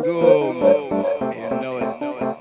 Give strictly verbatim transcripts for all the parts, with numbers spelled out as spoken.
go, man. You know it.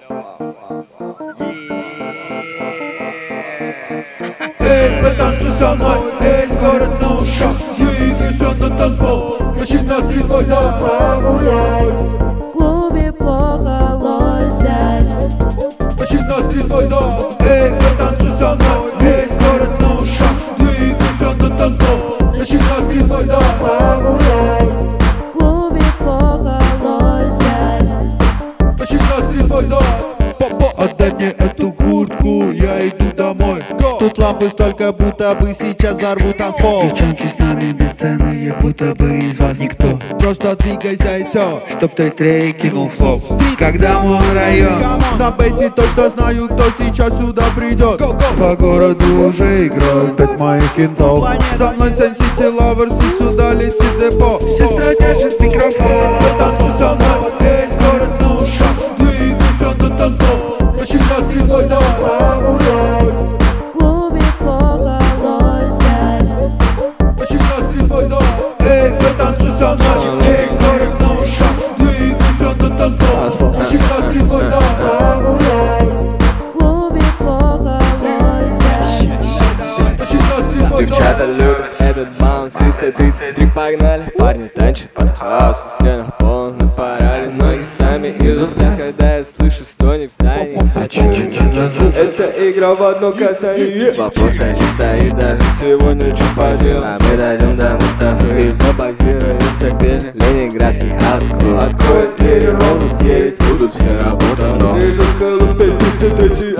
Эй, потанцуй со мной, весь город на ушах. Двигайся на танцпол, тащи нас три глаза. Погуляй. В клубе плохо ловит связь. Тащи нас три глаза. Эй, потанцуй со мной, весь город на ушах. Двигайся на танцпол, тащи нас три глаза. Погуляй. В клубе плохо ловит связь. Тащи нас три глаза. Отдай мне эту куртку, я иду домой. Тут лампы столько, будто бы сейчас взорвут танцпол. Девчонки с нами бесценные, будто бы из вас никто. Просто двигайся и все. Чтоб той трей кинул флоу. Когда мой район На бейсе точно знаю, кто сейчас сюда придет. по городу уже играют пять моих кентов. Со мной Сен-Сити Лаверс и сюда летит депо. Сестра держит микрофон. Потанцуй со мной, весь город на ушах. Двигайся на танцпол, тащи нас три глаза. Погуляй. В клубе плохо ловит связь. Тащи нас три глаза. Эй, потанцуй со мной, весь город на ушах. Двигайся на танцпол, тащи нас три глаза. Погуляй. В клубе плохо ловит связь. Тащи нас три глаза. Девчата любят этот баунс, триста тридцать три погнали. Парни танчат под хаос, все на полном парале. Ноги сами идут в пляс, когда я слышу стони в здании. А чё, это игра в одно касание. Вопрос не стоит даже сегодня, чё поделать. А мы дойдем до Мустафы и забазируемся песни. Ленинградский хаус-клуб откроет двери ровно в девять. Будут все работа, но вижу скалу пять тысяч.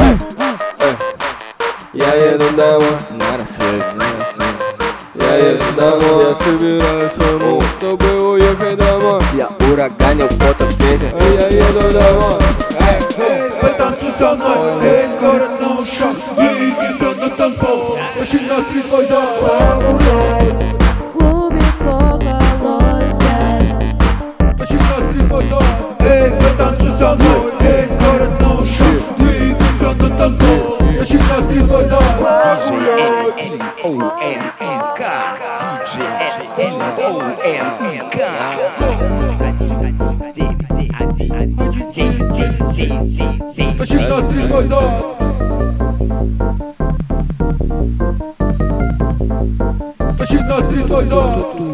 Я еду домой на рассвете. Я еду домой, я собираю свой мув, чтобы уехать домой. Я ураганил фото в цвете, я еду домой. Эй, потанцуй со мной, весь город на ушах. Двигайся на танцпол, тащи нас три глаза. Погуляй. В клубе плохо ловит связь. Тащи нас три глаза. Эй, потанцуй со мной, весь город на ушах. Двигайся на танцпол, тащи нас три глаза. Погуляй. Тащи нас три глаза. Тащи нас три глаза.